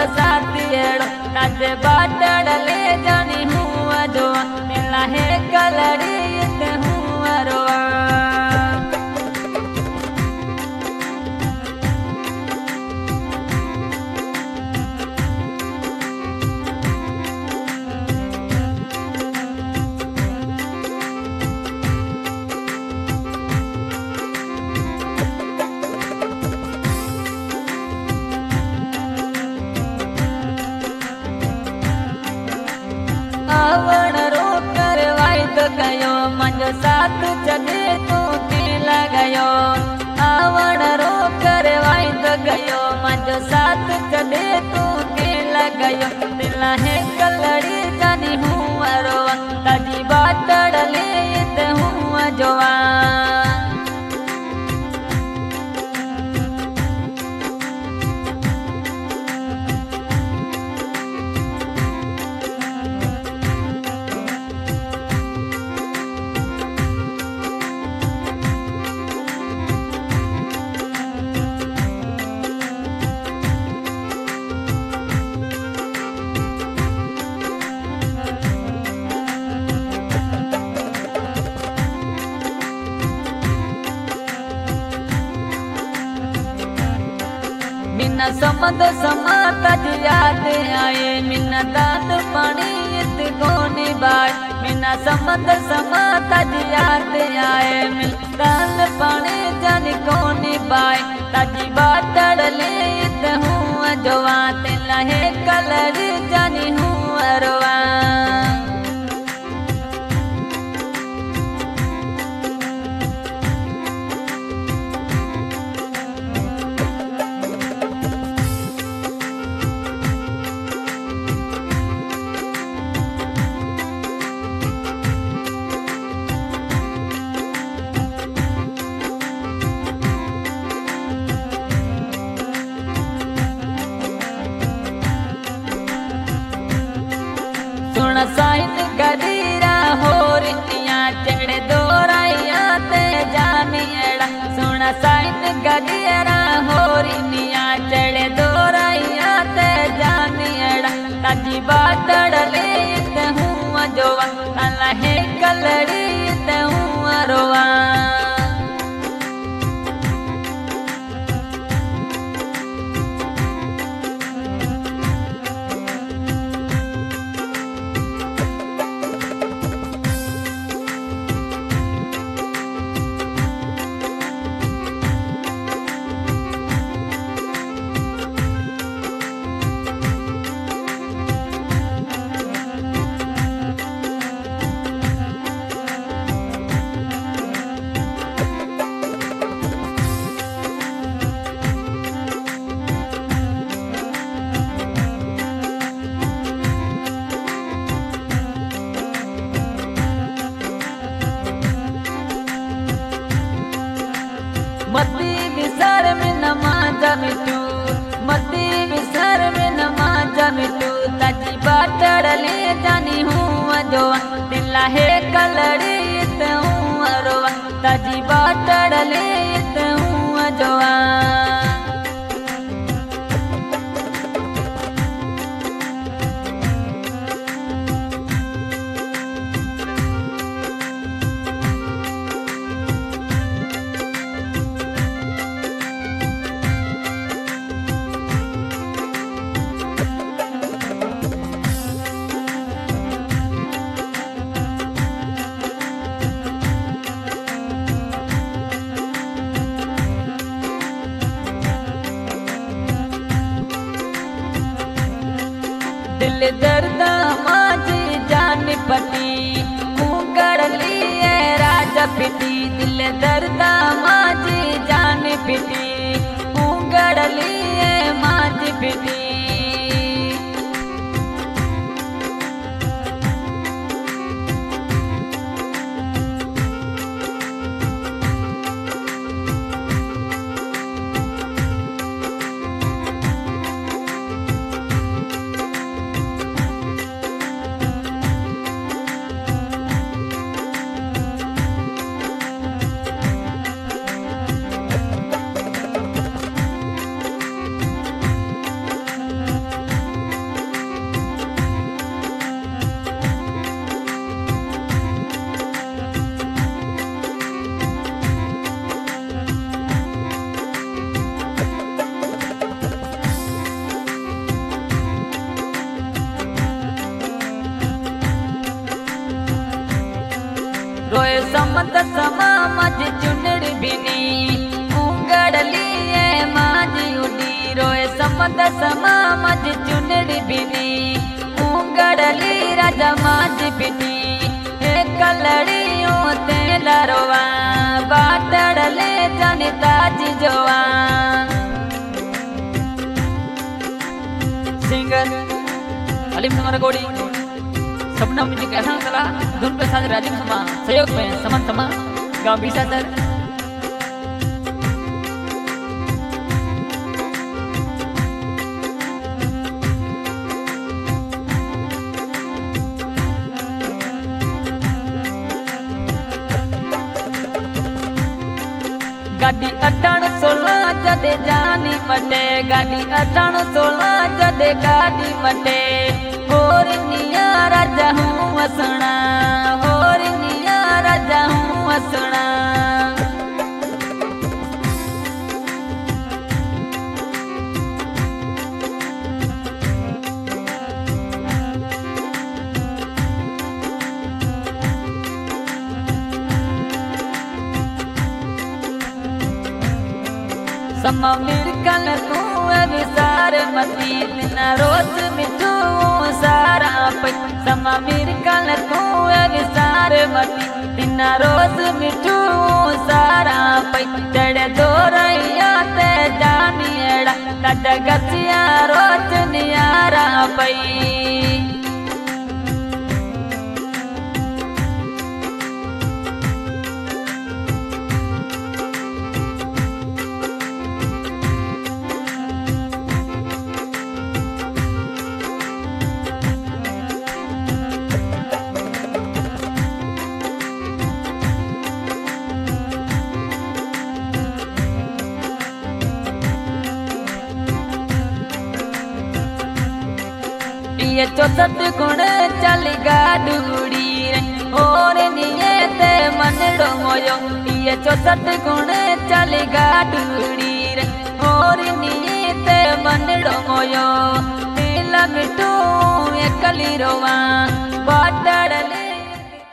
साथी एड़ो ताजे बाटड़ ले जानी हूँ जो मिला है कलड़ी ते हूँ रोआ आवण रो करवाई तो गयो मंजो साथ चले तू दिल गयो आवण रो करवाई तो गयो मंजो साथ चले तू दिल गयो दिल है कलड़ी जानी हूँ रो ताजी बाटड़ ले ते हूँ जोआ मिना समद समाता याद आए मिना दाद पानी इत गोनी बाय मिना समद समाता याद आए मिना दाद पानी जानी गोनी बाय ताजी बाटड़ ले इत हूँ जोआ तेला है कलड़ी जानी हूँ रोआ साइन गरीरा होरिया चढ़े दोराइया ते जामियड़ा सुना साइन गरीरा होरिया चढ़े दोराइया ते जामियड़ा ताजी बाटड़ ले ते हूँ जोआ ताला है कलड़ी ते हूँ रोआ मती विसर में नमाज मिटू मती विसर में नमाज मिटू ताजी बाटड़ ले जानी हूँ जो दिल है कलड़ी ते हूँ रोआ ताजी बाटड़ ले ते हूँ जोआ दिल दर्द माजी जान पटी मुकर लिए राजा पिटी दिल दर्द माजी जान पिटी मुकर लिए माजी पिटी समंद समा मज चुनड़ बिनी उंगड़ली माजी उड़ी रोए समंद समा मज चुनड़ बिनी उंगड़ली राजा माज बिनी कलड़ियों तेला रोवा बाटड़ले जनिता जी जोवा। सिंगर अलीम समर गोड़ी सपना म्यूजिक ऐसा चला धुन के साथ राजीव समा सहयोग में समन समा गाँव बीसा सर। गाड़ी 18-16 जदे जानी मटे गाड़ी 18-16 जदे गाड़ी मटे होर निया राजा हूँ वसना होर निया राजा हूँ वसना। समा मिर्कल तू विसार मती तिना रोज मिठू सारा पै समा मिर्कल तू विसार मती तिना रोज मिठू सारा पै चढ़े दो रैया ते जानी एड़ा कट गसिया रोज नियारा पै। ये 64 गुण चल गाडूड़ी रे और निये ते मन डोमोयो ये 64 गुण चल गाडूड़ी रे और निये ते मन डोमोयो नीला मिठू एकली रोवा बाटड़ले